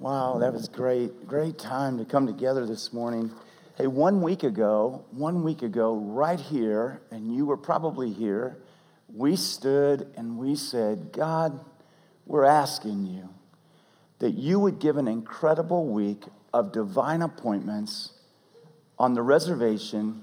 Wow, that was great. Great time to come together this morning. Hey, 1 week ago, right here, and you were probably here, we stood and we said, God, we're asking you that you would give an incredible week of divine appointments on the reservation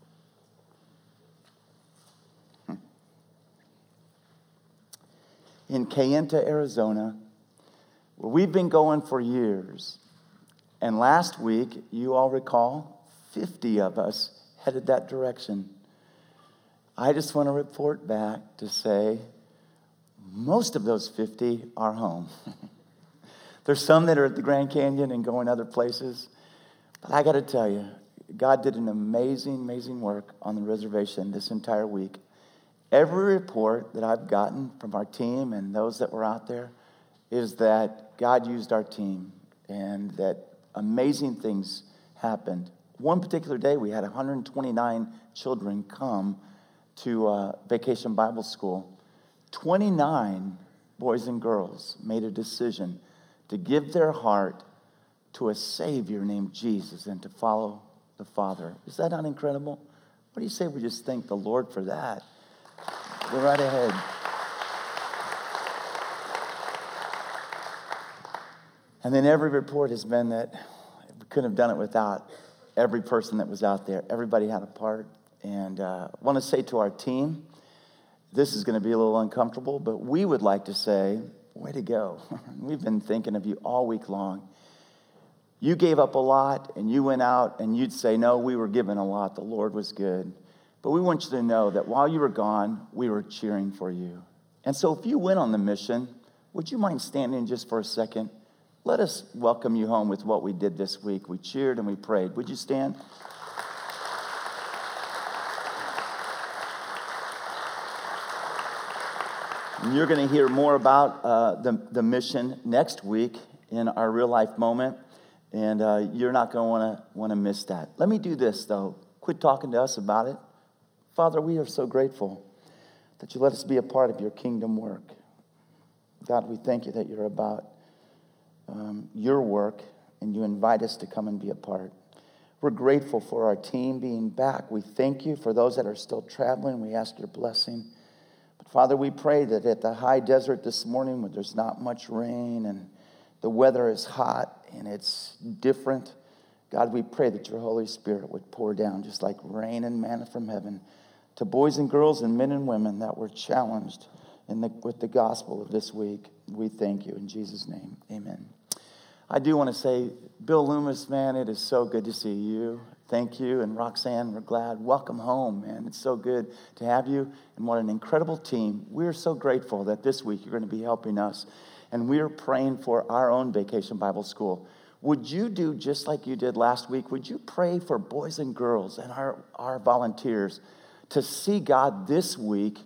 in Kayenta, Arizona, where we've been going for years. And last week, you all recall, 50 of us headed that direction. I just want to report back to say most of those 50 are home. There's some that are at the Grand Canyon and going other places. But I got to tell you, God did an amazing work on the reservation this entire week. Every report that I've gotten from our team and those that were out there is that God used our team and that amazing things happened. One particular day, we had 129 children come to Vacation Bible School. 29 boys and girls made a decision to give their heart to a Savior named Jesus and to follow the Father. Is that not incredible? What do you say we just thank the Lord for that? Go right ahead. And then every report has been that we couldn't have done it without every person that was out there. Everybody had a part. And I want to say to our team, this is going to be a little uncomfortable, but we would like to say, way to go. We've been thinking of you all week long. You gave up a lot, and you went out, and you'd say, no, we were given a lot. The Lord was good. But we want you to know that while you were gone, we were cheering for you. And so if you went on the mission, would you mind standing just for a second? Let us welcome you home with what we did this week. We cheered and we prayed. Would you stand? And you're going to hear more about the mission next week in our real life moment. And you're not going to want to miss that. Let me do this, though. Quit talking to us about it. Father, we are so grateful that you let us be a part of your kingdom work. God, we thank you that you're about your work and you invite us to come and be a part. We're grateful for our team being back. We thank you for those that are still traveling. We ask your blessing. But Father, we pray that at the high desert this morning where there's not much rain and the weather is hot and it's different, God, we pray that your Holy Spirit would pour down just like rain and manna from heaven to boys and girls and men and women that were challenged with the gospel of this week. We thank you in Jesus' name. Amen. I do want to say, Bill Loomis, man, it is so good to see you. Thank you. And Roxanne, we're glad. Welcome home, man. It's so good to have you. And what an incredible team. We're so grateful that this week you're going to be helping us. And we're praying for our own Vacation Bible School. Would you do just like you did last week? Would you pray for boys and girls and our volunteers to see God this week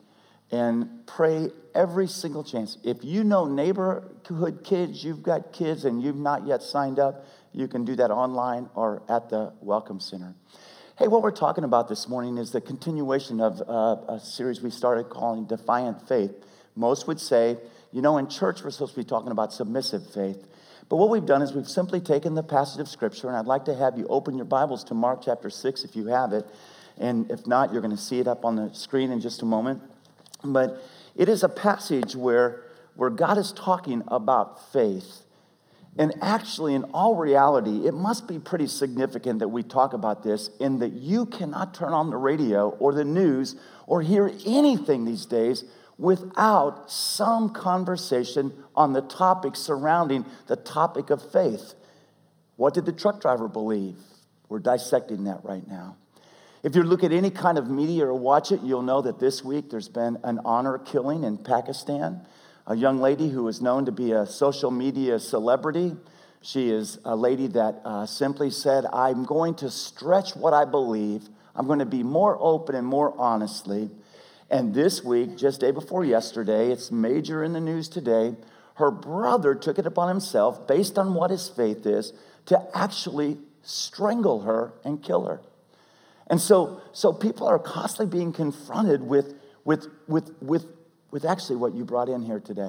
and pray every single chance? If you know neighborhood kids, you've got kids and you've not yet signed up, you can do that online or at the Welcome Center. Hey, what we're talking about this morning is the continuation of a series we started calling Defiant Faith. Most would say, in church we're supposed to be talking about submissive faith. But what we've done is we've simply taken the passage of Scripture, and I'd like to have you open your Bibles to Mark chapter 6 if you have it. And if not, you're going to see it up on the screen in just a moment. But it is a passage where God is talking about faith. And actually, in all reality, it must be pretty significant that we talk about this in that you cannot turn on the radio or the news or hear anything these days without some conversation on the topic surrounding the topic of faith. What did the truck driver believe? We're dissecting that right now. If you look at any kind of media or watch it, you'll know that this week there's been an honor killing in Pakistan. A young lady who is known to be a social media celebrity. She is a lady that simply said, I'm going to stretch what I believe. I'm going to be more open and more honestly. And this week, just day before yesterday, it's major in the news today, her brother took it upon himself, based on what his faith is, to actually strangle her and kill her. And so people are constantly being confronted with actually what you brought in here today.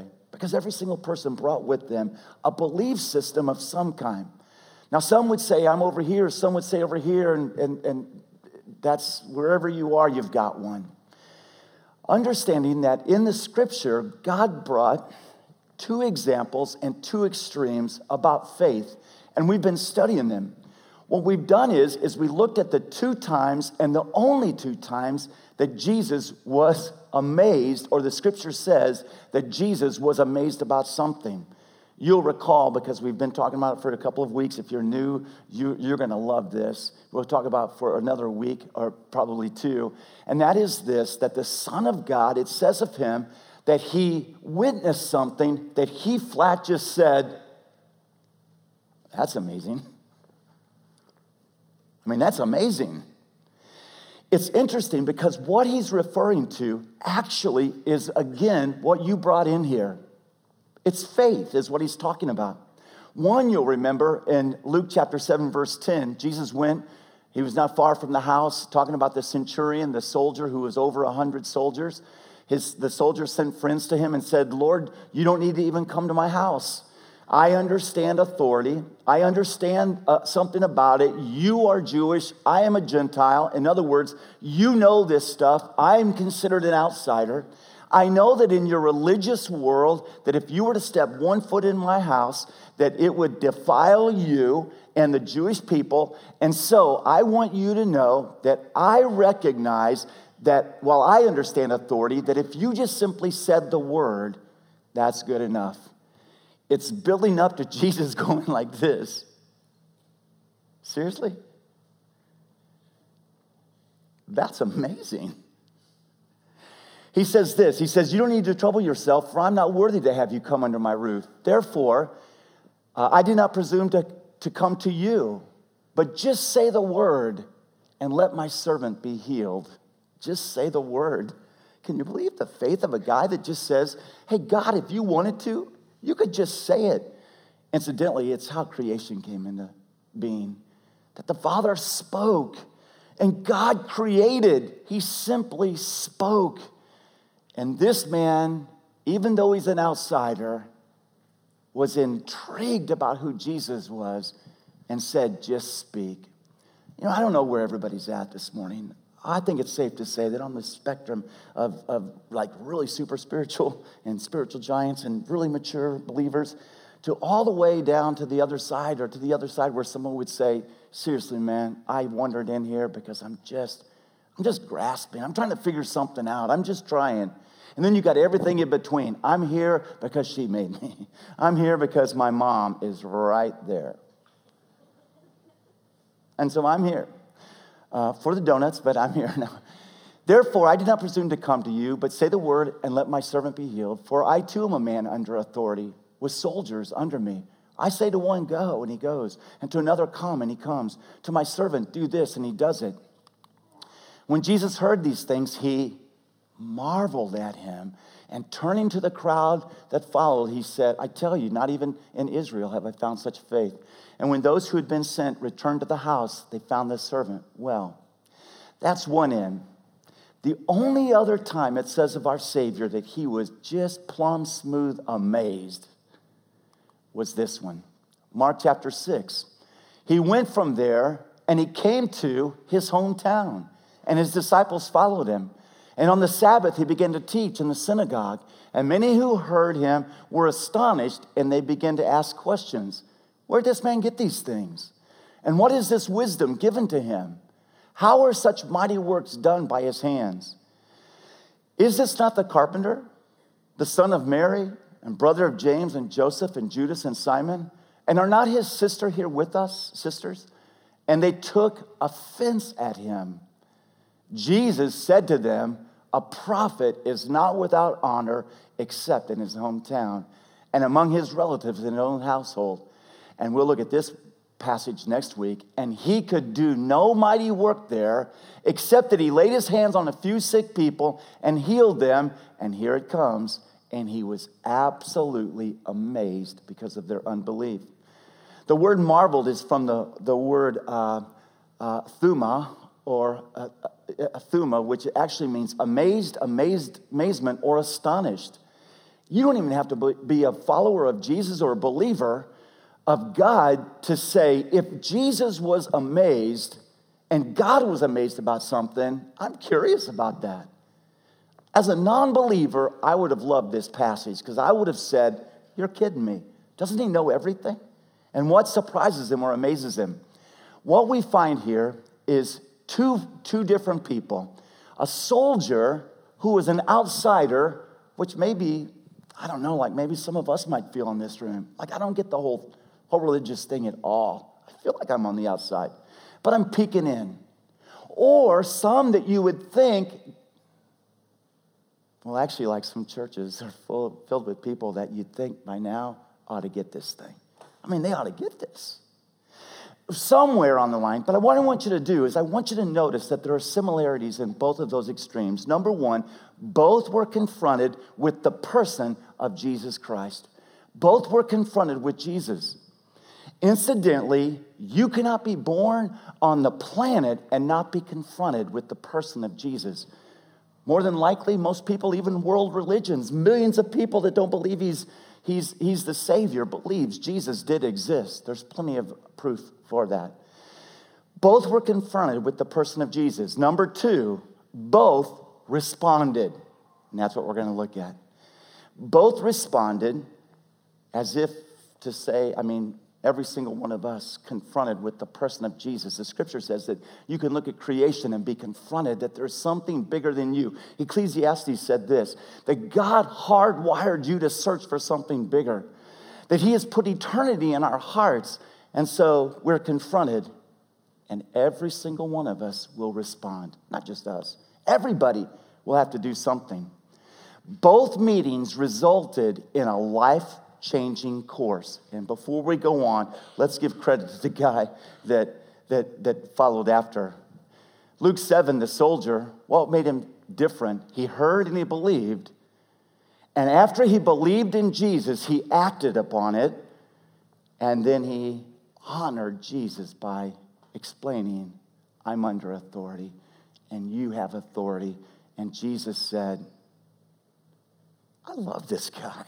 Because every single person brought with them a belief system of some kind. Now, some would say, I'm over here. Some would say over here. And that's wherever you are, you've got one. Understanding that in the scripture, God brought two examples and two extremes about faith. And we've been studying them. What we've done is we looked at the two times and the only two times that Jesus was amazed, or the scripture says that Jesus was amazed about something. You'll recall, because we've been talking about it for a couple of weeks. If you're new, you're going to love this. We'll talk about it for another week or probably two. And that is this, that the Son of God, it says of him that he witnessed something that he flat just said, that's amazing. I mean, that's amazing. It's interesting because what he's referring to actually is, again, what you brought in here. It's faith is what he's talking about. One, you'll remember in Luke chapter 7, verse 10, Jesus went, he was not far from the house, talking about the centurion, the soldier who was over 100 soldiers. The soldier sent friends to him and said, Lord, you don't need to even come to my house. I understand authority. I understand something about it. You are Jewish. I am a Gentile. In other words, you know this stuff. I am considered an outsider. I know that in your religious world, that if you were to step 1 foot in my house, that it would defile you and the Jewish people. And so I want you to know that I recognize that while I understand authority, that if you just simply said the word, that's good enough. It's building up to Jesus going like this. Seriously? That's amazing. He says this, he says, you don't need to trouble yourself, for I'm not worthy to have you come under my roof. Therefore, I did not presume to come to you, but just say the word and let my servant be healed. Just say the word. Can you believe the faith of a guy that just says, hey, God, if you wanted to, you could just say it. Incidentally, it's how creation came into being, that the Father spoke and God created. He simply spoke. And this man, even though he's an outsider, was intrigued about who Jesus was and said, just speak. You know, I don't know where everybody's at this morning. I think it's safe to say that on the spectrum of like really super spiritual and spiritual giants and really mature believers to all the way down to the other side, or to the other side where someone would say, seriously, man, I wandered in here because I'm just grasping. I'm trying to figure something out. I'm just trying. And then you got everything in between. I'm here because she made me. I'm here because my mom is right there. And so I'm here for the donuts, but I'm here now. Therefore, I did not presume to come to you, but say the word and let my servant be healed. For I too am a man under authority, with soldiers under me. I say to one, go, and he goes. And to another, come, and he comes. To my servant, do this, and he does it. When Jesus heard these things, he marveled at him, and turning to the crowd that followed, he said, I tell you, not even in Israel have I found such faith. And when those who had been sent returned to the house, they found the servant well. That's one end. The only other time it says of our Savior that he was just plumb smooth amazed was this one. Mark chapter 6. He went from there and he came to his hometown, and his disciples followed him. And on the Sabbath, he began to teach in the synagogue. And many who heard him were astonished, and they began to ask questions. Where did this man get these things? And what is this wisdom given to him? How are such mighty works done by his hands? Is this not the carpenter, the son of Mary, and brother of James and Joseph and Judas and Simon? And are not his sisters here with us? And they took offense at him. Jesus said to them, a prophet is not without honor except in his hometown and among his relatives in his own household. And we'll look at this passage next week. And he could do no mighty work there except that he laid his hands on a few sick people and healed them. And here it comes. And he was absolutely amazed because of their unbelief. The word marveled is from the word thuma, or thuma, which actually means amazement or astonished. You don't even have to be a follower of Jesus or a believer of God to say, if Jesus was amazed and God was amazed about something, I'm curious about that. As a non-believer, I would have loved this passage because I would have said, you're kidding me. Doesn't he know everything? And what surprises him or amazes him? What we find here is two different people. A soldier who was an outsider, which maybe, I don't know, like maybe some of us might feel in this room. Like I don't get the whole religious thing at all. I feel like I'm on the outside, but I'm peeking in. Or some that you would think, well, actually, like some churches are filled with people that you'd think by now ought to get this thing. I mean, they ought to get this. Somewhere on the line, but what I want you to do is I want you to notice that there are similarities in both of those extremes. Number one, both were confronted with the person of Jesus Christ. Both were confronted with Jesus. Incidentally, you cannot be born on the planet and not be confronted with the person of Jesus. More than likely, most people, even world religions, millions of people that don't believe he's the Savior, believes Jesus did exist. There's plenty of proof for that. Both were confronted with the person of Jesus. Number two, both responded. And that's what we're going to look at. Both responded as if to say, every single one of us confronted with the person of Jesus. The scripture says that you can look at creation and be confronted that there's something bigger than you. Ecclesiastes said this, that God hardwired you to search for something bigger, that he has put eternity in our hearts. And so we're confronted, and every single one of us will respond, not just us. Everybody will have to do something. Both meetings resulted in a life-changing course. And before we go on, let's give credit to the guy that followed after. Luke 7, the soldier, what made him different? He heard and he believed. And after he believed in Jesus, he acted upon it. And then he honored Jesus by explaining, I'm under authority and you have authority. And Jesus said, I love this guy.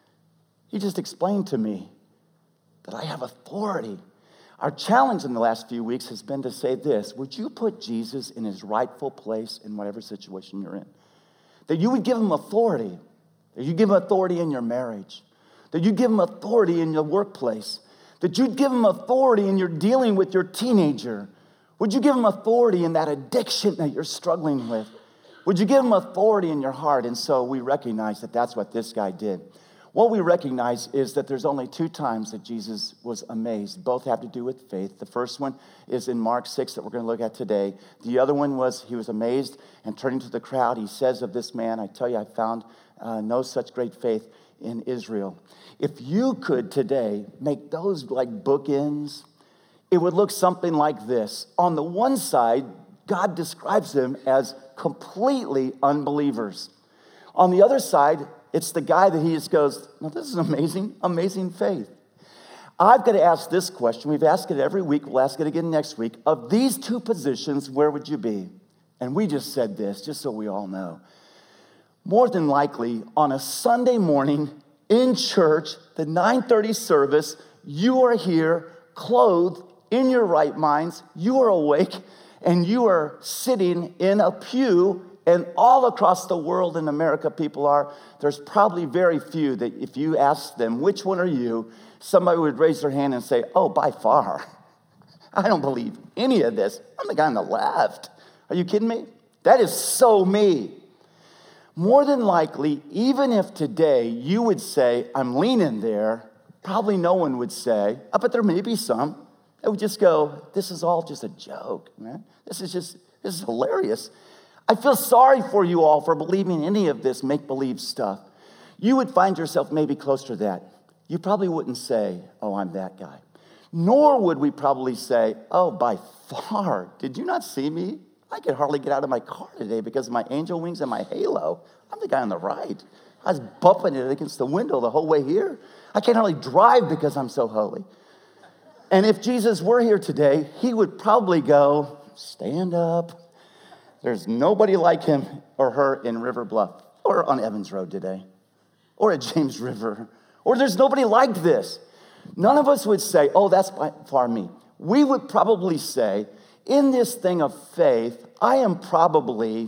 He just explained to me that I have authority. Our challenge in the last few weeks has been to say this, would you put Jesus in his rightful place in whatever situation you're in? That you would give him authority. That you give him authority in your marriage. That you give him authority in your workplace. That you'd give him authority in your dealing with your teenager. Would you give him authority in that addiction that you're struggling with? Would you give him authority in your heart? And so we recognize that that's what this guy did. What we recognize is that there's only two times that Jesus was amazed. Both have to do with faith. The first one is in Mark 6 that we're going to look at today. The other one was he was amazed, and turning to the crowd, he says of this man, I tell you, I found no such great faith in Israel. If you could today make those like bookends, it would look something like this. On the one side, God describes them as completely unbelievers. On the other side, it's the guy that he just goes, no, this is amazing, amazing faith. I've got to ask this question. We've asked it every week. We'll ask it again next week. Of these two positions, where would you be? And we just said this, just so we all know. More than likely, on a Sunday morning in church, the 9:30 service, you are here, clothed, in your right minds, you are awake, and you are sitting in a pew. And all across the world in America, people are. There's probably very few that if you ask them, which one are you? Somebody would raise their hand and say, oh, by far. I don't believe any of this. I'm the guy on the left. Are you kidding me? That is so me. More than likely, even if today you would say, I'm leaning there, probably no one would say, but there may be some that would just go, this is all just a joke, man. This is hilarious. I feel sorry for you all for believing any of this make-believe stuff. You would find yourself maybe close to that. You probably wouldn't say, oh, I'm that guy. Nor would we probably say, oh, by far, did you not see me? I could hardly get out of my car today because of my angel wings and my halo. I'm the guy on the right. I was bumping it against the window the whole way here. I can't hardly drive because I'm so holy. And if Jesus were here today, he would probably go, stand up. There's nobody like him or her in River Bluff or on Evans Road today or at James River, or there's nobody like this. None of us would say, oh, that's by far me. We would probably say, in this thing of faith, I'm probably,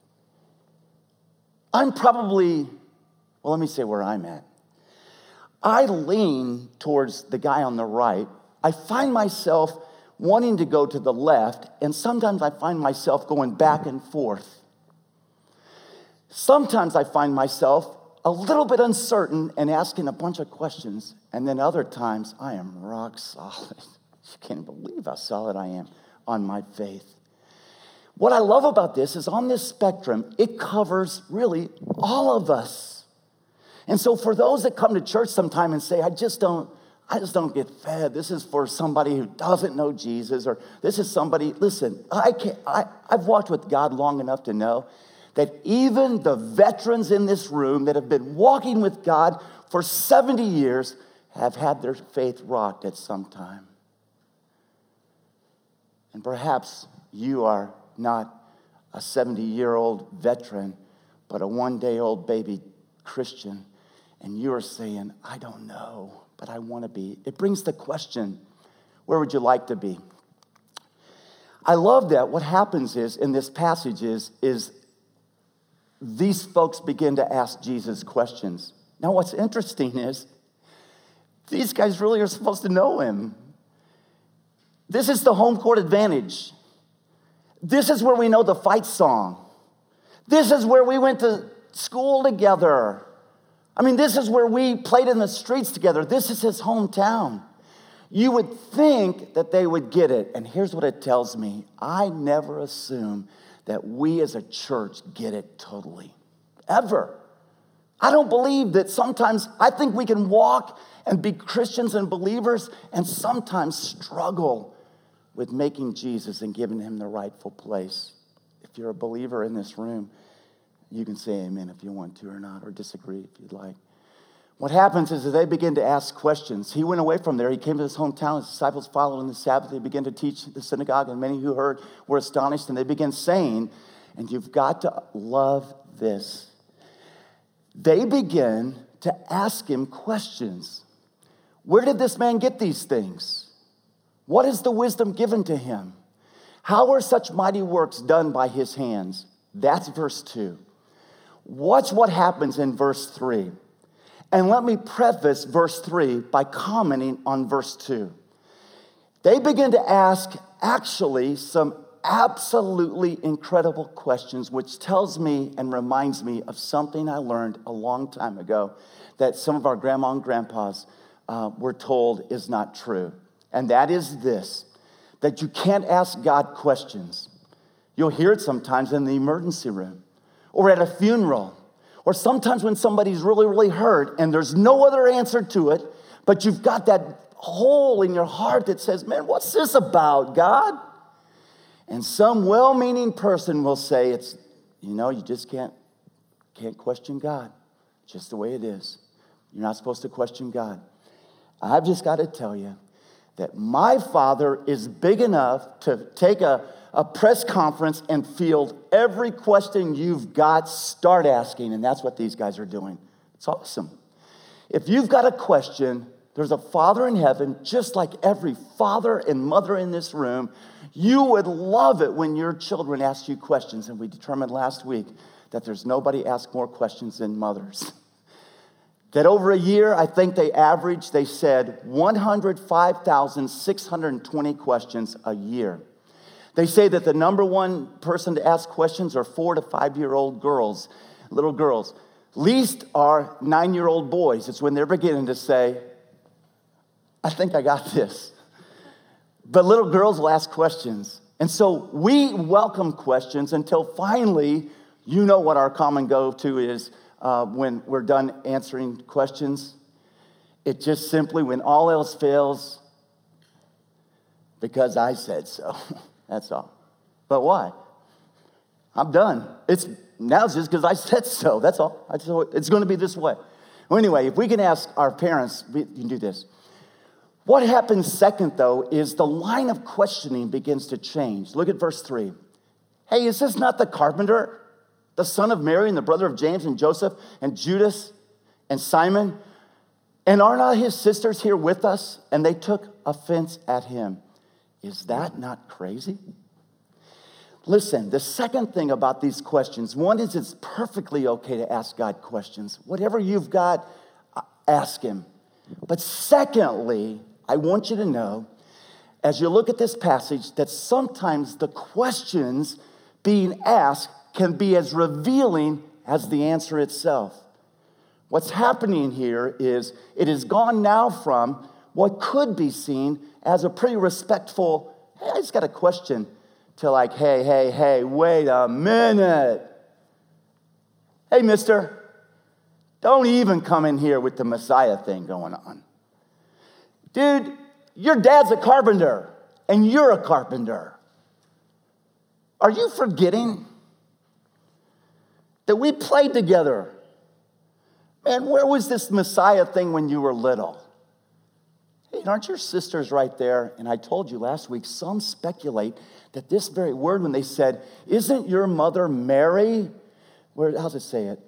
well, let me say where I'm at. I lean towards the guy on the right. I find myself wanting to go to the left, and sometimes I find myself going back and forth. Sometimes I find myself a little bit uncertain and asking a bunch of questions, and then other times I am rock solid. You can't believe how solid I am on my faith. What I love about this is on this spectrum, it covers really all of us. And so for those that come to church sometime and say, I just don't get fed. This is for somebody who doesn't know Jesus, or this is somebody, listen, I've walked with God long enough to know that even the veterans in this room that have been walking with God for 70 years have had their faith rocked at some time. And perhaps you are not a 70-year-old veteran, but a one-day-old baby Christian, and you are saying, I don't know, but I want to be. It brings the question, where would you like to be? I love that what happens is, in this passage is these folks begin to ask Jesus questions. Now, what's interesting is these guys really are supposed to know him. This is the home court advantage. This is where we know the fight song. This is where we went to school together. I mean, this is where we played in the streets together. This is his hometown. You would think that they would get it. And here's what it tells me. I never assume that we as a church get it totally, ever. I don't believe that sometimes, I think we can walk and be Christians and believers and sometimes struggle with making Jesus and giving him the rightful place. If you're a believer in this room, you can say amen if you want to or not, or disagree if you'd like. What happens is that they begin to ask questions. He went away from there. He came to his hometown. His disciples followed on the Sabbath. They began to teach the synagogue, and many who heard were astonished, and they began saying, and you've got to love this, they begin to ask him questions. Where did this man get these things? What is the wisdom given to him? How are such mighty works done by his hands? That's verse 2. Watch what happens in verse 3. And let me preface verse 3 by commenting on verse 2. They begin to ask actually some absolutely incredible questions, which tells me and reminds me of something I learned a long time ago that some of our grandma and grandpas were told is not true. And that is this, that you can't ask God questions. You'll hear it sometimes in the emergency room or at a funeral, or sometimes when somebody's really, really hurt and there's no other answer to it, but you've got that hole in your heart that says, man, what's this about, God? And some well-meaning person will say, it's, you just can't question God. Just the way it is. You're not supposed to question God. I've just got to tell you that my Father is big enough to take a press conference and field every question you've got, start asking, and that's what these guys are doing. It's awesome. If you've got a question, there's a Father in heaven, just like every father and mother in this room. You would love it when your children ask you questions, and we determined last week that there's nobody asked more questions than mothers. That over a year, I think they said 105,620 questions a year. They say that the number one person to ask questions are 4 to 5-year-old girls, little girls. Least are 9-year-old boys. It's when they're beginning to say, I think I got this. But little girls will ask questions. And so we welcome questions until finally, you know what our common go-to is when we're done answering questions. It just simply, when all else fails, because I said so. That's all. But why? I'm done. Now it's just because I said so. That's all. It's going to be this way. Well, anyway, if we can ask our parents, we can do this. What happens second, though, is the line of questioning begins to change. Look at verse 3. Hey, is this not the carpenter, the son of Mary and the brother of James and Joseph and Judas? And Simon, and are not his sisters here with us? And they took offense at him. Is that not crazy? Listen, the second thing about these questions, one is it's perfectly okay to ask God questions. Whatever you've got, ask him. But secondly, I want you to know, as you look at this passage, that sometimes the questions being asked can be as revealing as the answer itself. What's happening here is it has gone now from what could be seen as a pretty respectful, hey, I just got a question, to like, hey, wait a minute. Hey, mister, don't even come in here with the Messiah thing going on. Dude, your dad's a carpenter, and you're a carpenter. Are you forgetting that we played together? Man, where was this Messiah thing when you were little? Hey, aren't your sisters right there? And I told you last week, some speculate that this very word, when they said, isn't your mother Mary? How does it say it?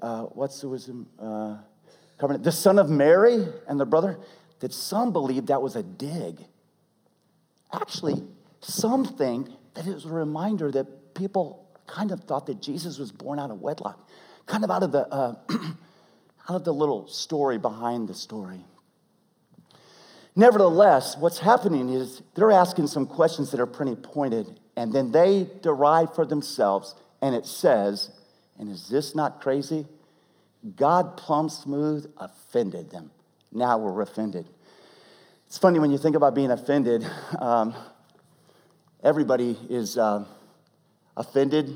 The son of Mary and the brother? That some believe that was a dig. Actually, some think that it was a reminder that people kind of thought that Jesus was born out of wedlock, kind of out of the little story behind the story. Nevertheless, what's happening is they're asking some questions that are pretty pointed, and then they derive for themselves, and it says, and is this not crazy? God plumb smooth offended them. Now we're offended. It's funny when you think about being offended. Everybody is offended.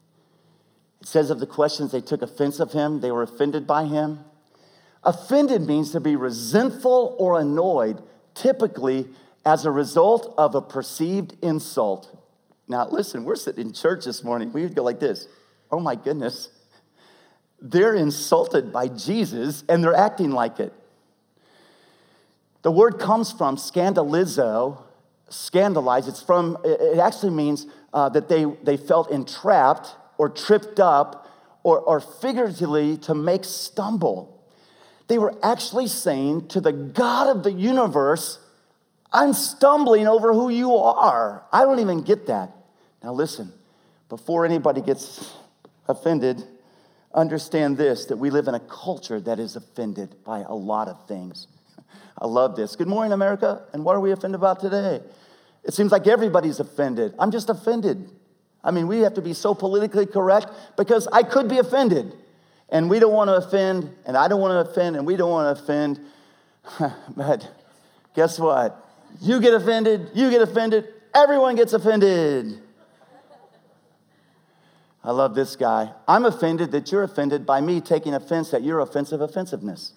It says of the questions, they took offense of him. They were offended by him. Offended means to be resentful or annoyed, typically as a result of a perceived insult. Now, listen, we're sitting in church this morning. We would go like this. Oh, my goodness. They're insulted by Jesus, and they're acting like it. The word comes from scandalizo, scandalize. It actually means that they felt entrapped or tripped up or figuratively to make stumble. They were actually saying to the God of the universe, I'm stumbling over who you are. I don't even get that. Now listen, before anybody gets offended, understand this, that we live in a culture that is offended by a lot of things. I love this. Good morning, America. And what are we offended about today? It seems like everybody's offended. I'm just offended. I mean, we have to be so politically correct because I could be offended. And we don't want to offend, and I don't want to offend, and we don't want to offend. But guess what? You get offended, everyone gets offended. I love this guy. I'm offended that you're offended by me taking offense at your offensiveness.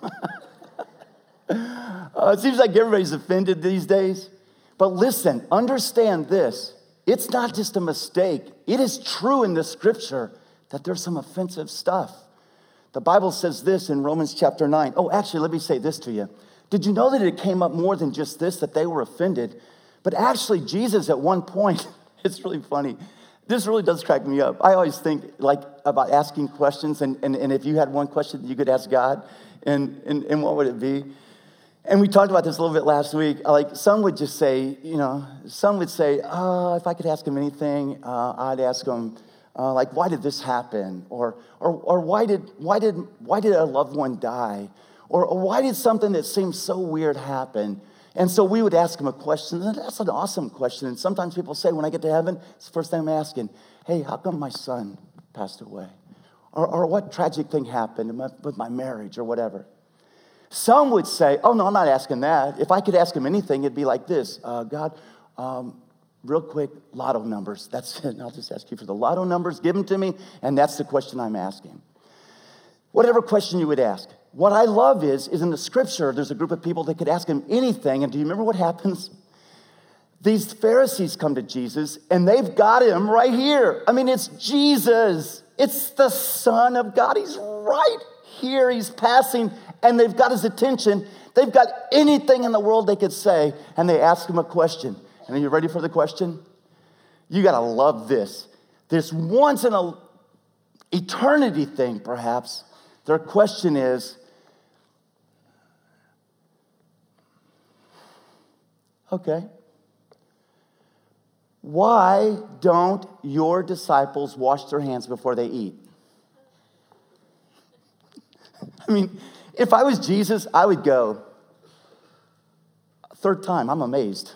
It seems like everybody's offended these days. But listen, understand this. It's not just a mistake. It is true in the scripture that there's some offensive stuff. The Bible says this in Romans chapter 9. Oh, actually, let me say this to you. Did you know that it came up more than just this, that they were offended? But actually, Jesus at one point, it's really funny. This really does crack me up. I always think about asking questions, and if you had one question that you could ask God, and what would it be? And we talked about this a little bit last week. Some would just say, some would say, if I could ask him anything, I'd ask him, why did this happen? Or why did a loved one die? Or why did something that seems so weird happen? And so we would ask him a question, and that's an awesome question. And sometimes people say, when I get to heaven, it's the first thing I'm asking, hey, how come my son passed away? Or what tragic thing happened with my marriage or whatever? Some would say, oh, no, I'm not asking that. If I could ask him anything, it'd be like this. God, real quick, lotto numbers. That's it. And I'll just ask you for the lotto numbers. Give them to me, and that's the question I'm asking. Whatever question you would ask. What I love is in the scripture, there's a group of people that could ask him anything. And do you remember what happens? These Pharisees come to Jesus, and they've got him right here. I mean, it's Jesus. It's the Son of God. He's right here. He's passing, and they've got his attention. They've got anything in the world they could say, and they ask him a question. And are you ready for the question? You got to love this. This once in a eternity thing, perhaps. Their question is, Okay. Why don't your disciples wash their hands before they eat? I mean, if I was Jesus, I would go, third time, I'm amazed.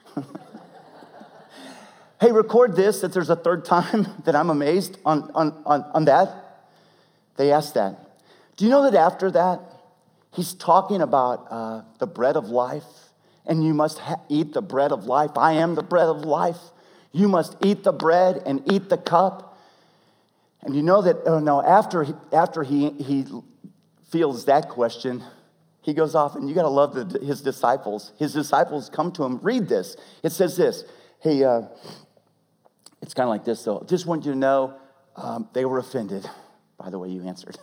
Hey, record this, that there's a third time that I'm amazed on that. They asked that. Do you know that after that, he's talking about the bread of life, and you must eat the bread of life. I am the bread of life. You must eat the bread and eat the cup. And you know that, after he feels that question, he goes off, and you got to love his disciples. His disciples come to him. Read this. It says this. Hey, it's kind of like this, though. Just want you to know they were offended by the way you answered.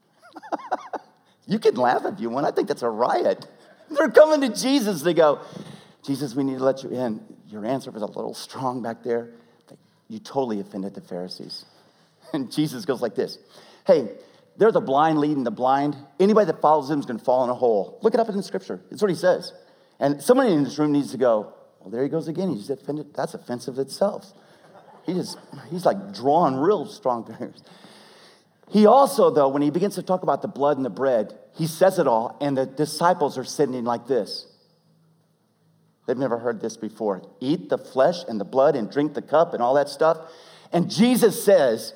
You can laugh if you want. I think that's a riot. They're coming to Jesus. They go, Jesus, we need to let you in. Your answer was a little strong back there. You totally offended the Pharisees. And Jesus goes like this. Hey, they're the blind leading the blind. Anybody that follows them is going to fall in a hole. Look it up in the scripture. It's what he says. And somebody in this room needs to go, well, there he goes again. He's offended. That's offensive itself. He's like drawing real strong fingers. He also, though, when he begins to talk about the blood and the bread, he says it all, and the disciples are sitting like this. They've never heard this before. Eat the flesh and the blood and drink the cup and all that stuff. And Jesus says,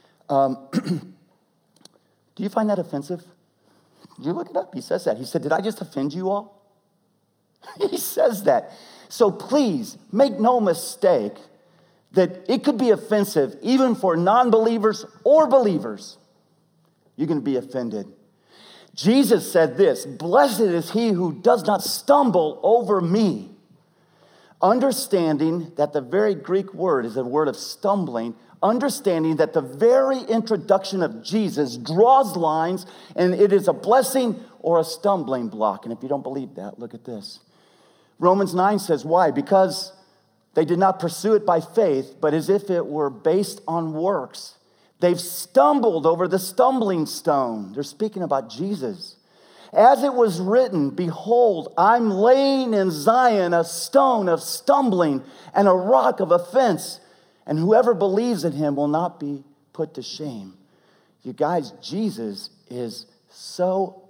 do you find that offensive? You look it up. He says that. He said, did I just offend you all? He says that. So please, make no mistake that it could be offensive even for non-believers or believers. You're going to be offended. Jesus said this, blessed is he who does not stumble over me. Understanding that the very Greek word is a word of stumbling, understanding that the very introduction of Jesus draws lines, and it is a blessing or a stumbling block. And if you don't believe that, look at this. Romans 9 says, why? Because they did not pursue it by faith, but as if it were based on works. They've stumbled over the stumbling stone. They're speaking about Jesus. As it was written, behold, I'm laying in Zion a stone of stumbling and a rock of offense, and whoever believes in him will not be put to shame. You guys, Jesus is so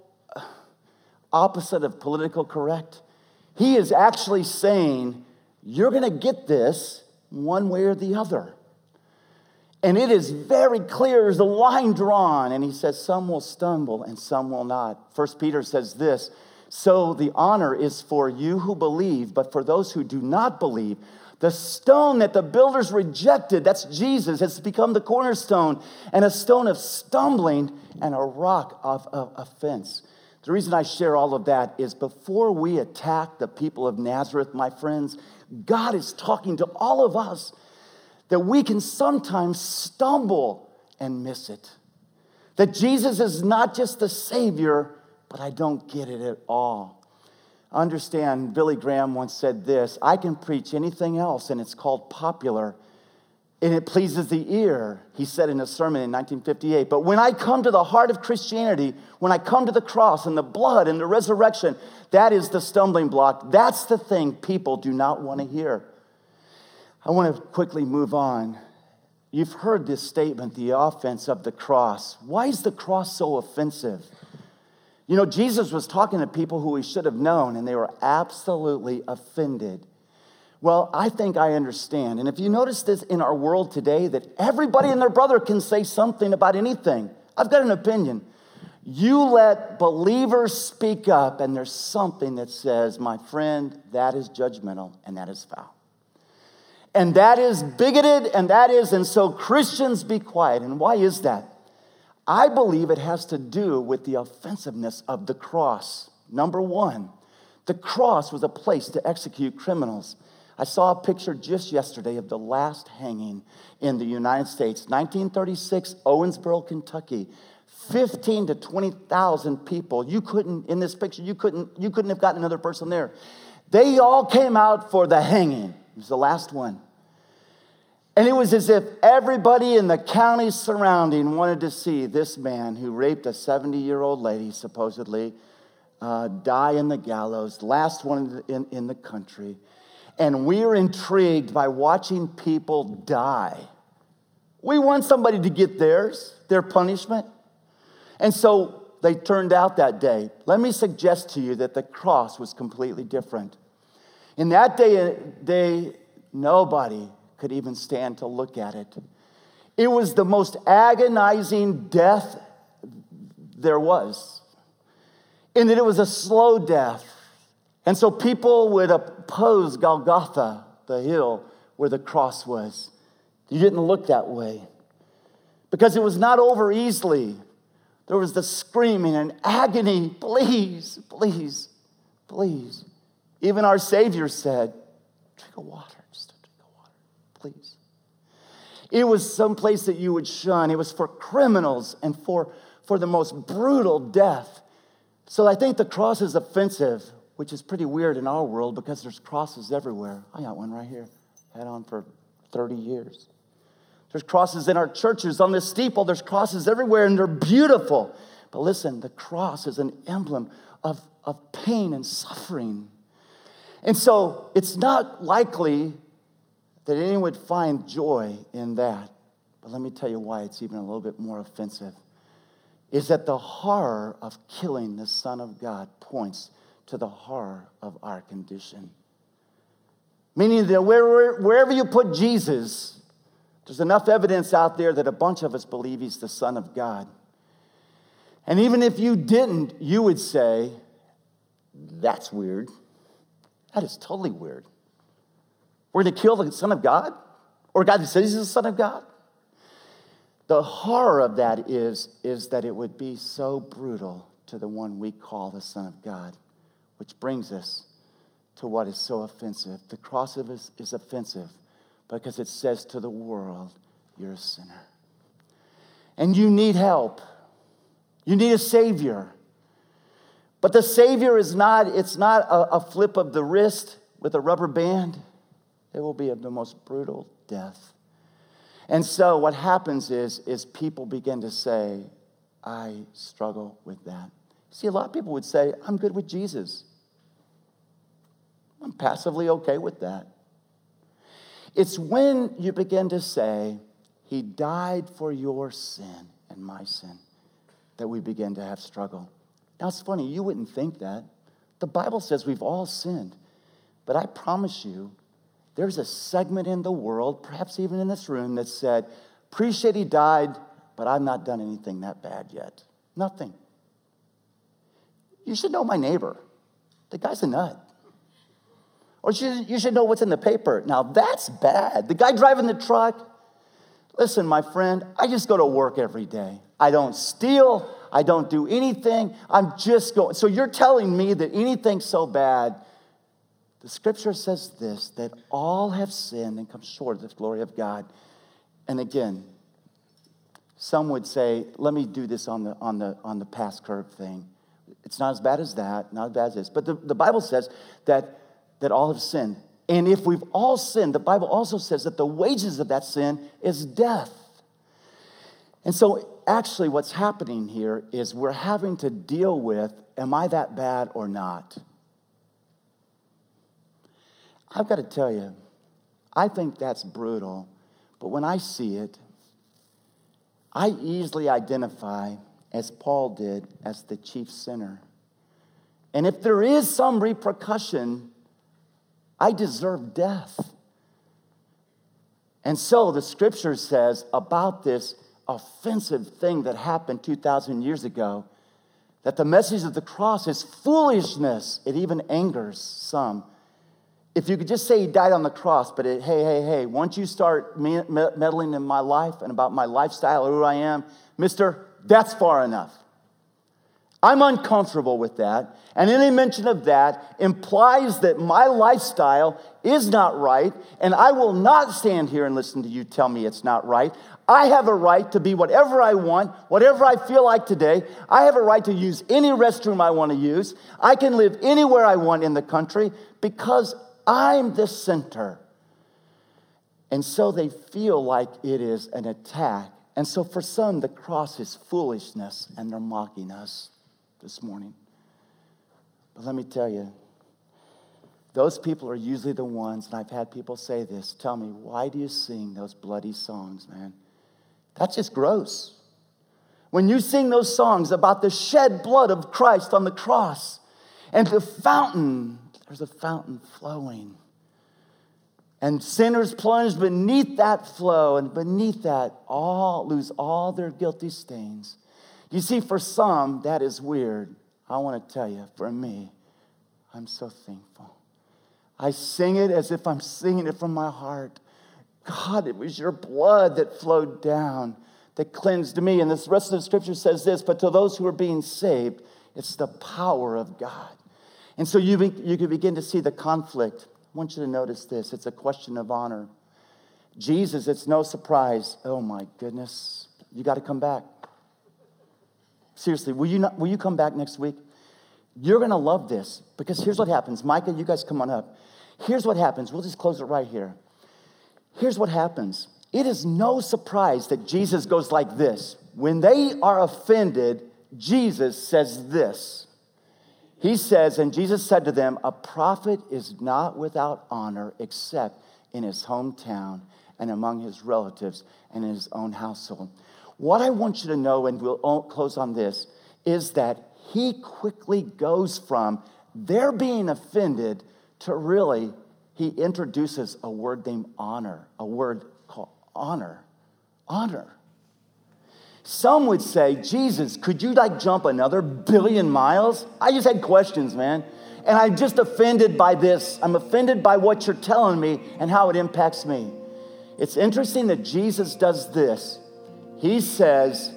opposite of political correct. He is actually saying, you're going to get this one way or the other. And it is very clear, there's a line drawn. And he says, some will stumble and some will not. 1 Peter says this, so the honor is for you who believe, but for those who do not believe, the stone that the builders rejected, that's Jesus, has become the cornerstone and a stone of stumbling and a rock of offense. The reason I share all of that is before we attack the people of Nazareth, my friends, God is talking to all of us that we can sometimes stumble and miss it. That Jesus is not just the Savior, but I don't get it at all. Understand, Billy Graham once said this, I can preach anything else and it's called popular and it pleases the ear, he said in a sermon in 1958. But when I come to the heart of Christianity, when I come to the cross and the blood and the resurrection, that is the stumbling block. That's the thing people do not want to hear. I want to quickly move on. You've heard this statement, the offense of the cross. Why is the cross so offensive? You know, Jesus was talking to people who he should have known, and they were absolutely offended. Well, I think I understand. And if you notice this in our world today, that everybody and their brother can say something about anything. I've got an opinion. You let believers speak up, and there's something that says, my friend, that is judgmental, and that is foul. And that is bigoted, and so Christians be quiet. And why is that? I believe it has to do with the offensiveness of the cross. Number one, the cross was a place to execute criminals. I saw a picture just yesterday of the last hanging in the United States, 1936, Owensboro, Kentucky. 15 to 20,000 people. You couldn't, in this picture, you couldn't have gotten another person there. They all came out for the hanging. It was the last one. And it was as if everybody in the county surrounding wanted to see this man who raped a 70-year-old lady, supposedly, die in the gallows, last one in the country. and we're intrigued by watching people die. We want somebody to get their punishment. And so they turned out that day. Let me suggest to you that the cross was completely different. In that day, nobody could even stand to look at it. It was the most agonizing death there was, in that it was a slow death. And so people would oppose Golgotha, the hill where the cross was. You didn't look that way because it was not over easily. There was the screaming and agony, please, please, please. Even our Savior said, drink of water, just a drink of water, please. It was some place that you would shun. It was for criminals and for the most brutal death. So I think the cross is offensive, which is pretty weird in our world because there's crosses everywhere. I got one right here. Had on for 30 years. There's crosses in our churches. On the steeple, there's crosses everywhere, and they're beautiful. But listen, the cross is an emblem of pain and suffering. And so it's not likely that anyone would find joy in that. But let me tell you why it's even a little bit more offensive. Is that the horror of killing the Son of God points to the horror of our condition. Meaning that wherever you put Jesus, there's enough evidence out there that a bunch of us believe he's the Son of God. And even if you didn't, you would say, that's weird. That is totally weird. We're going to kill the Son of God? Or God that says he's the Son of God? The horror of that is that it would be so brutal to the one we call the Son of God, which brings us to what is so offensive. The cross of us is offensive because it says to the world, you're a sinner. And you need help. You need a Savior. But the Savior is not a flip of the wrist with a rubber band. It will be of the most brutal death. And so what happens is people begin to say, I struggle with that. See, a lot of people would say, I'm good with Jesus. I'm passively okay with that. It's when you begin to say, he died for your sin and my sin, that we begin to have struggle. Now, it's funny, you wouldn't think that. The Bible says we've all sinned. But I promise you, there's a segment in the world, perhaps even in this room, that said, appreciate he died, but I've not done anything that bad yet. Nothing. You should know my neighbor. The guy's a nut. Or you should know what's in the paper. Now, that's bad. The guy driving the truck, listen, my friend, I just go to work every day. I don't steal. I don't do anything. I'm just going. So you're telling me that anything's so bad. The scripture says this, that all have sinned and come short of the glory of God. And again, some would say, let me do this on the pass curve thing. It's not as bad as that, not as bad as this. But the Bible says that all have sinned. And if we've all sinned, the Bible also says that the wages of that sin is death. And so actually what's happening here is we're having to deal with, am I that bad or not? I've got to tell you, I think that's brutal. But when I see it, I easily identify, as Paul did, as the chief sinner. And if there is some repercussion, I deserve death. And so the scripture says about this offensive thing that happened 2,000 years ago, that the message of the cross is foolishness. It even angers some. If you could just say he died on the cross, but hey, once you start meddling in my life and about my lifestyle or who I am, mister, that's far enough. I'm uncomfortable with that. And any mention of that implies that my lifestyle is not right, and I will not stand here and listen to you tell me it's not right. I have a right to be whatever I want, whatever I feel like today. I have a right to use any restroom I want to use. I can live anywhere I want in the country because I'm the center. And so they feel like it is an attack. And so for some, the cross is foolishness, and they're mocking us this morning. But let me tell you, those people are usually the ones, and I've had people say this, tell me, why do you sing those bloody songs, man? That's just gross. When you sing those songs about the shed blood of Christ on the cross and the fountain, there's a fountain flowing. And sinners plunge beneath that flow, and beneath that lose all their guilty stains. You see, for some, that is weird. I want to tell you, for me, I'm so thankful. I sing it as if I'm singing it from my heart. God, it was your blood that flowed down, that cleansed me. And this rest of the scripture says this, but to those who are being saved, it's the power of God. And so you can begin to see the conflict. I want you to notice this. It's a question of honor. Jesus, it's no surprise. Oh my goodness, you got to come back. Seriously, will you come back next week? You're going to love this, because here's what happens. Micah, you guys come on up. Here's what happens. We'll just close it right here. Here's what happens. It is no surprise that Jesus goes like this. When they are offended, Jesus says this. He says, and Jesus said to them, a prophet is not without honor except in his hometown and among his relatives and in his own household. What I want you to know, and we'll close on this, is that he quickly goes from their being offended to really, he introduces a word named honor, a word called honor. Honor. Some would say, Jesus, could you jump another 1 billion miles? I just had questions, man. And I'm just offended by this. I'm offended by what you're telling me and how it impacts me. It's interesting that Jesus does this. He says,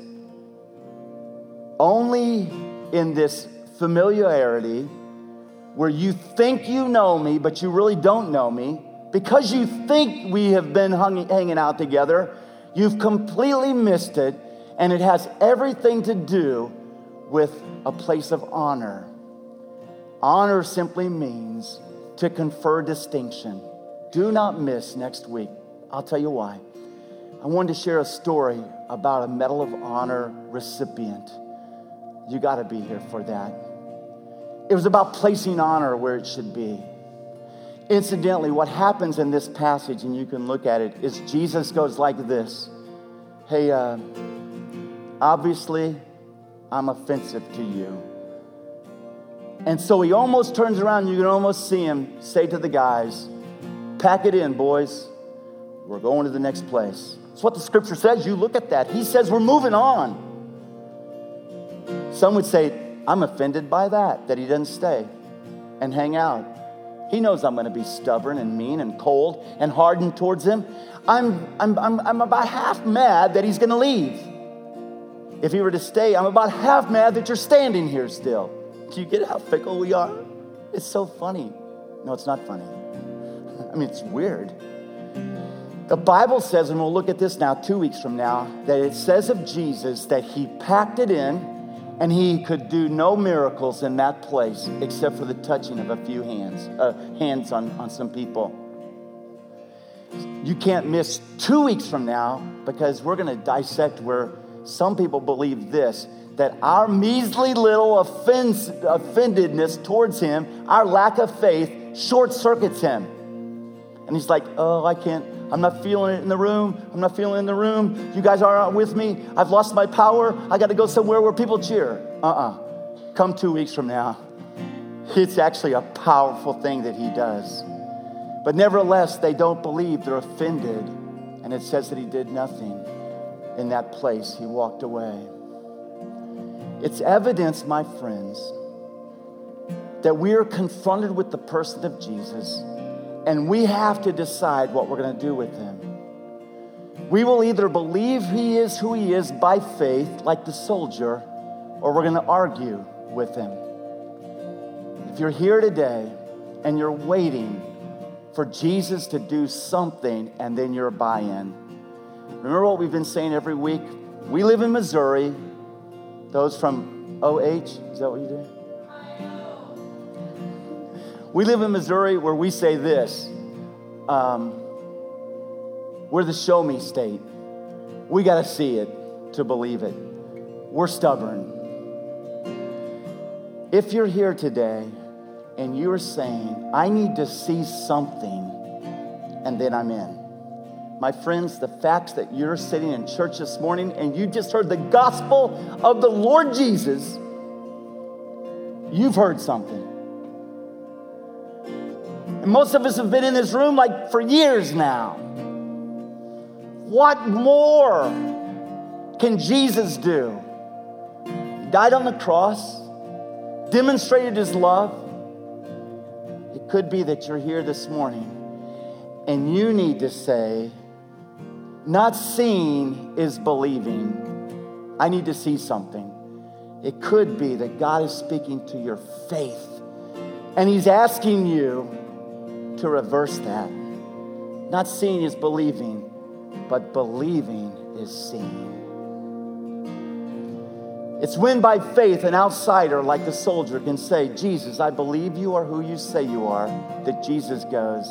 only in this familiarity where you think you know me, but you really don't know me, because you think we have been hanging out together, you've completely missed it, and it has everything to do with a place of honor. Honor simply means to confer distinction. Do not miss next week. I'll tell you why. I wanted to share a story about a Medal of Honor recipient. You got to be here for that. It was about placing honor where it should be. Incidentally, what happens in this passage, and you can look at it, is Jesus goes like this. Hey, obviously, I'm offensive to you. And so he almost turns around, you can almost see him say to the guys, pack it in, boys. We're going to the next place. That's what the scripture says. You look at that. He says we're moving on. Some would say, I'm offended by that he doesn't stay and hang out. He knows I'm going to be stubborn and mean and cold and hardened towards him. I'm about half mad that he's going to leave. If he were to stay, I'm about half mad that you're standing here still. Do you get how fickle we are? It's so funny. No, it's not funny. I mean, it's weird. The Bible says, and we'll look at this now 2 weeks from now, that it says of Jesus that he packed it in and he could do no miracles in that place except for the touching of a few hands on some people. You can't miss 2 weeks from now, because we're going to dissect where some people believe this, that our measly little offendedness towards him, our lack of faith, short-circuits him. And he's like, oh, I can't. I'm not feeling it in the room. I'm not feeling it in the room. You guys aren't with me. I've lost my power. I got to go somewhere where people cheer. Come 2 weeks from now. It's actually a powerful thing that he does. But nevertheless, they don't believe. They're offended. And it says that he did nothing in that place. He walked away. It's evidence, my friends, that we are confronted with the person of Jesus, and we have to decide what we're going to do with him. We will either believe he is who he is by faith, like the soldier, or we're going to argue with him. If you're here today and you're waiting for Jesus to do something and then your buy-in, remember what we've been saying every week? We live in Missouri. Those from OH, is that what you do? We live in Missouri where we say this, we're the show me state. We got to see it to believe it. We're stubborn. If you're here today and you're saying, I need to see something, and then I'm in. My friends, the fact that you're sitting in church this morning and you just heard the gospel of the Lord Jesus, you've heard something. And most of us have been in this room like for years now. What more can Jesus do? He died on the cross, demonstrated his love. It could be that you're here this morning and you need to say, not seeing is believing. I need to see something. It could be that God is speaking to your faith and he's asking you to reverse that. Not seeing is believing, but believing is seeing. It's when by faith an outsider like the soldier can say, Jesus, I believe you are who you say you are, that Jesus goes,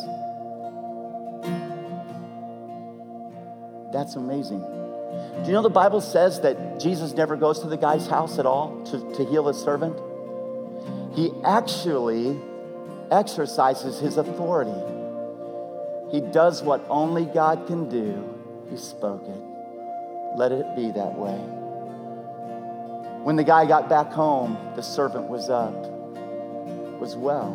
that's amazing. Do you know the Bible says that Jesus never goes to the guy's house at all to heal his servant? He actually exercises his authority. He does what only God can do. He spoke it. Let it be that way. When the guy got back home, the servant was up, was well.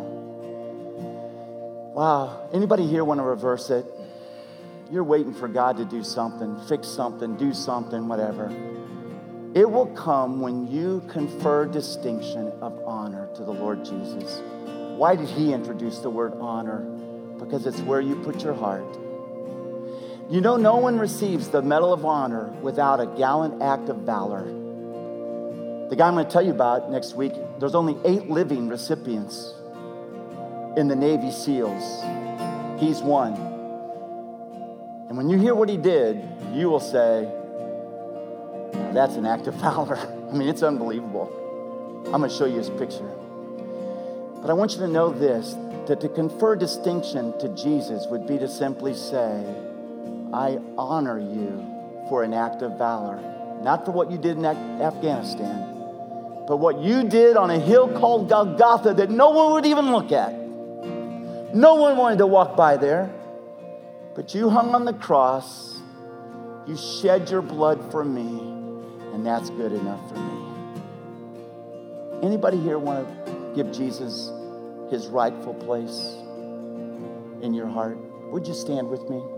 Wow. Anybody here want to reverse it? You're waiting for God to do something, fix something, do something, whatever. It will come when you confer distinction of honor to the Lord Jesus. Why did he introduce the word honor? Because it's where you put your heart. You know, no one receives the Medal of Honor without a gallant act of valor. The guy I'm going to tell you about next week, there's only 8 living recipients in the Navy SEALs. He's one. And when you hear what he did, you will say, that's an act of valor. I mean, it's unbelievable. I'm going to show you his picture. But I want you to know this, that to confer distinction to Jesus would be to simply say, I honor you for an act of valor. Not for what you did in Afghanistan, but what you did on a hill called Golgotha that no one would even look at. No one wanted to walk by there. But you hung on the cross, you shed your blood for me, and that's good enough for me. Anybody here want to give Jesus his rightful place in your heart? Would you stand with me?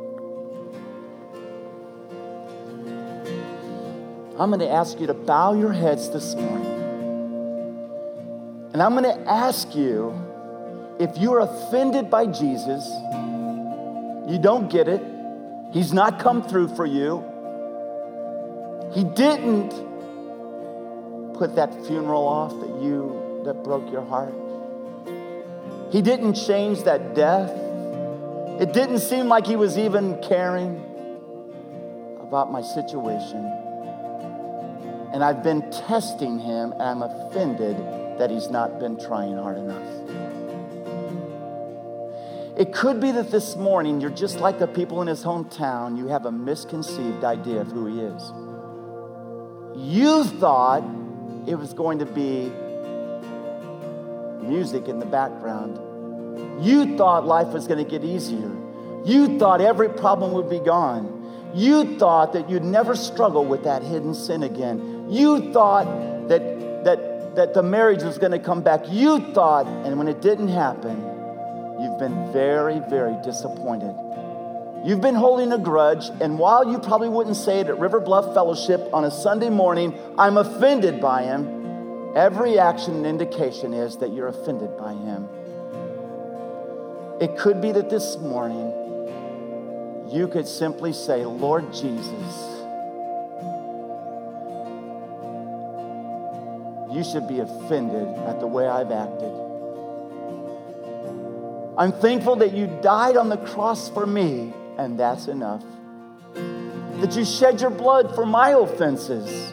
I'm going to ask you to bow your heads this morning. And I'm going to ask you, if you're offended by Jesus, you don't get it. He's not come through for you. He didn't put that funeral off that broke your heart. He didn't change that death. It didn't seem like he was even caring about my situation. And I've been testing him, and I'm offended that he's not been trying hard enough. It could be that this morning you're just like the people in his hometown. You have a misconceived idea of who he is. You thought it was going to be music in the background. You thought life was going to get easier. You thought every problem would be gone. You thought that you'd never struggle with that hidden sin again. You thought that the marriage was going to come back. You thought, and when it didn't happen, you've been very, very disappointed. You've been holding a grudge, and while you probably wouldn't say it at River Bluff Fellowship on a Sunday morning, I'm offended by him, every action and indication is that you're offended by him. It could be that this morning you could simply say, Lord Jesus, you should be offended at the way I've acted. I'm thankful that you died on the cross for me, and that's enough. That you shed your blood for my offenses.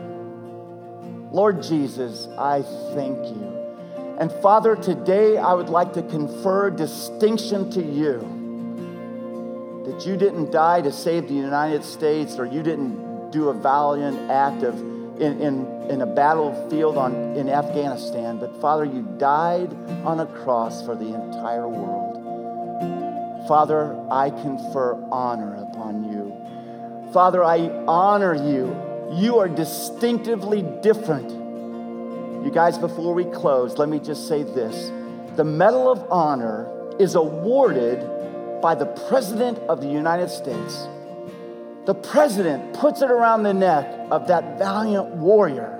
Lord Jesus, I thank you. And Father, today I would like to confer distinction to you. That you didn't die to save the United States, or you didn't do a valiant act of in a battlefield in Afghanistan, but Father, you died on a cross for the entire world. Father, I confer honor upon you. Father, I honor you. You are distinctively different. You guys, before we close, let me just say this. The Medal of Honor is awarded by the President of the United States. The President puts it around the neck of that valiant warrior.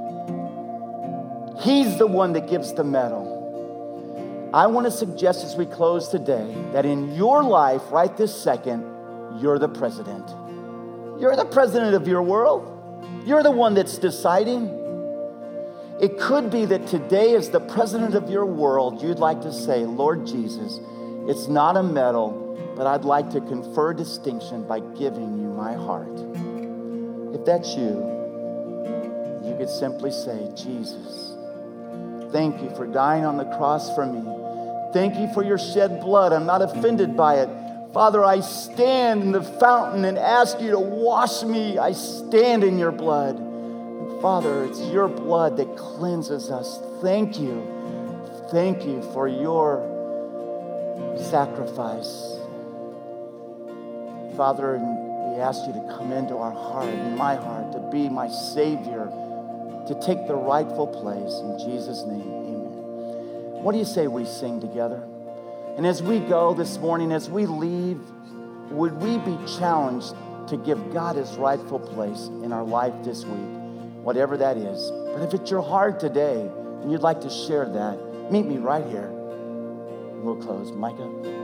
He's the one that gives the medal. I want to suggest as we close today that in your life, right this second, you're the president. You're the president of your world. You're the one that's deciding. It could be that today, as the president of your world, you'd like to say, Lord Jesus, it's not a medal, but I'd like to confer distinction by giving you my heart. If that's you, you could simply say, Jesus, thank you for dying on the cross for me. Thank you for your shed blood. I'm not offended by it. Father, I stand in the fountain and ask you to wash me. I stand in your blood. And Father, it's your blood that cleanses us. Thank you. Thank you for your sacrifice. Father, we ask you to come into our heart, in my heart, to be my Savior, to take the rightful place. In Jesus' name, amen. What do you say we sing together? And as we go this morning, as we leave, would we be challenged to give God his rightful place in our life this week, whatever that is? But if it's your heart today and you'd like to share that, meet me right here. And we'll close. Micah?